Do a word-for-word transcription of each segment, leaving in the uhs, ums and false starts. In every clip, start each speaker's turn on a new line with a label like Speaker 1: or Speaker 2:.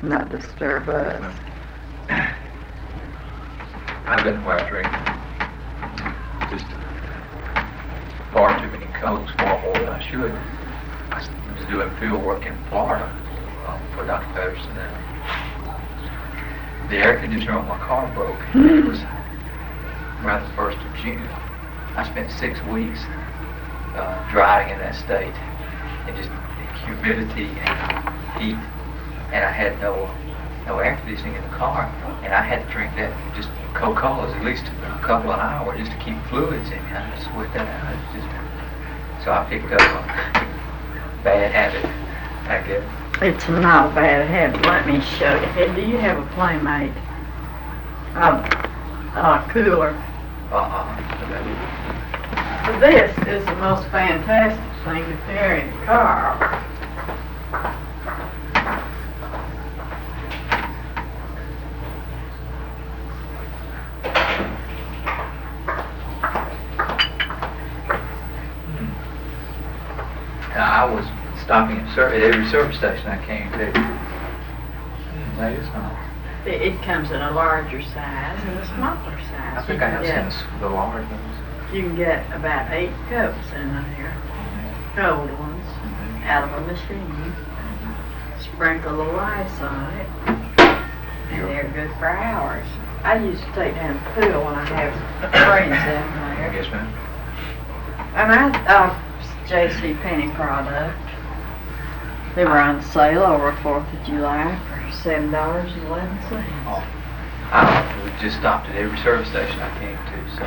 Speaker 1: not disturb us.
Speaker 2: I've been where I drink just far too many cokes, far more than I should. I was doing field work in Florida um, for Doctor Patterson, and the air conditioner on my car broke. It was around the first of June. I spent six weeks uh, driving in that state, and just humidity and heat, and I had no no air conditioning in the car, and I had to drink that just Coca-Colas at least a couple of hours just to keep fluids in me. I had to sweat that out. It's just, so I picked up a bad habit, I guess.
Speaker 1: It's not a bad habit. Let me show you. Hey, do you have a Playmate? Um, uh, cooler.
Speaker 2: Uh-uh.
Speaker 1: This is the most fantastic thing to carry in the car.
Speaker 2: I was stopping at, ser- at every service station I came to. Mm, that is nice.
Speaker 1: It, it comes in a larger size and a smaller size.
Speaker 2: I think I have
Speaker 1: get,
Speaker 2: seen the large ones.
Speaker 1: You can get about eight cups in there, cold ones,
Speaker 2: Mm-hmm.
Speaker 1: out of a machine.
Speaker 2: Mm-hmm.
Speaker 1: Sprinkle the ice on it, and they're good for hours. I used to take down the pool when I have friends down there.
Speaker 2: Yes, ma'am.
Speaker 1: And I, uh, J C Penney product. They were on sale over fourth of July for seven dollars and eleven cents.
Speaker 2: Oh, I just stopped at every service station I came to, so.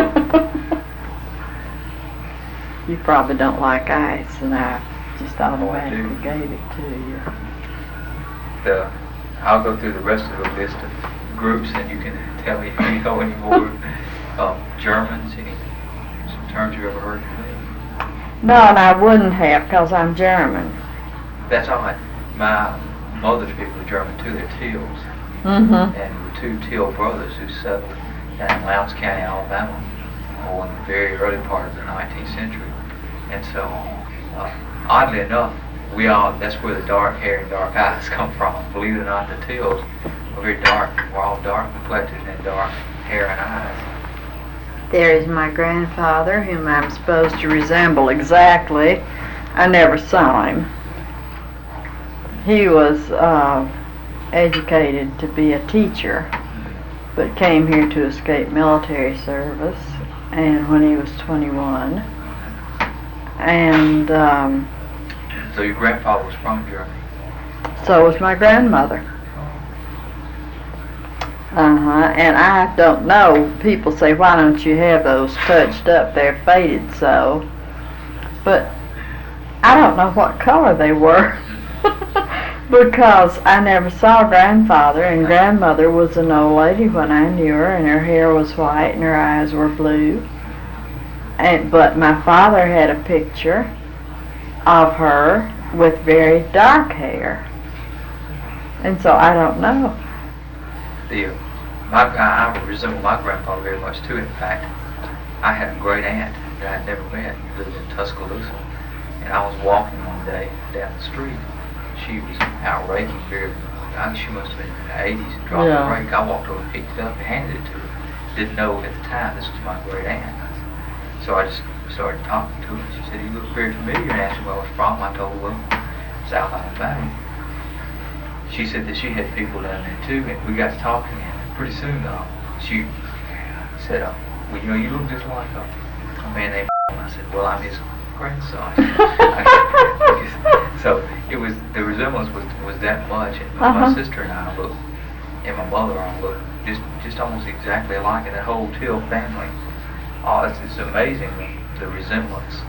Speaker 1: You probably don't like ice, and I just
Speaker 2: Oh, I
Speaker 1: automatically
Speaker 2: do.
Speaker 1: gave it to you.
Speaker 2: The, I'll go through the rest of the list of groups, and you can tell me if you know any more um, Germans, any some terms you ever heard of.
Speaker 1: No, and I wouldn't have, because I'm German.
Speaker 2: That's all right. My mother's people are German too. They're Teals,
Speaker 1: Mm-hmm.
Speaker 2: and there were two Teal brothers who settled down in Lowndes County, Alabama, oh, in the very early part of the nineteenth century. And so, uh, oddly enough, we all, that's where the dark hair and dark eyes come from. Believe it or not, the Teals are very dark. We're all dark complected and dark hair and eyes.
Speaker 1: There is my grandfather, whom I'm supposed to resemble exactly. I never saw him. He was uh, educated to be a teacher, but came here to escape military service, and when he was twenty-one. And um,
Speaker 2: So your grandfather was from Germany?
Speaker 1: so was my grandmother. Uh-huh, and I don't know, people say, why don't you have those touched up, they're faded so, but I don't know what color they were, because I never saw grandfather, and grandmother was an old lady when I knew her, and her hair was white and her eyes were blue, and but my father had a picture of her with very dark hair, and so I don't know.
Speaker 2: The, my, I, I resemble my grandfather very much too. In fact, I had a great aunt that I'd never met who lived in Tuscaloosa, and I was walking one day down the street. She was out raking very, I think she must have been in the eighties and dropped
Speaker 1: Yeah.
Speaker 2: a rake. I walked over, picked it up, and handed it to her. Didn't know at the time this was my great aunt. So I just started talking to her. She said, "You look very familiar," and asked me where I was from. I told her, well, South Alabama. She said that she had people down there too, and we got to talking, and pretty soon uh, she said, uh, well, you know, you look just like a, a man named I said, well, I'm his grandson. So it was, the resemblance was was that much, and
Speaker 1: Uh-huh.
Speaker 2: my sister and I look, and my mother all look just just almost exactly alike, and that whole Till family. Oh, it's, it's amazing, the, the resemblance.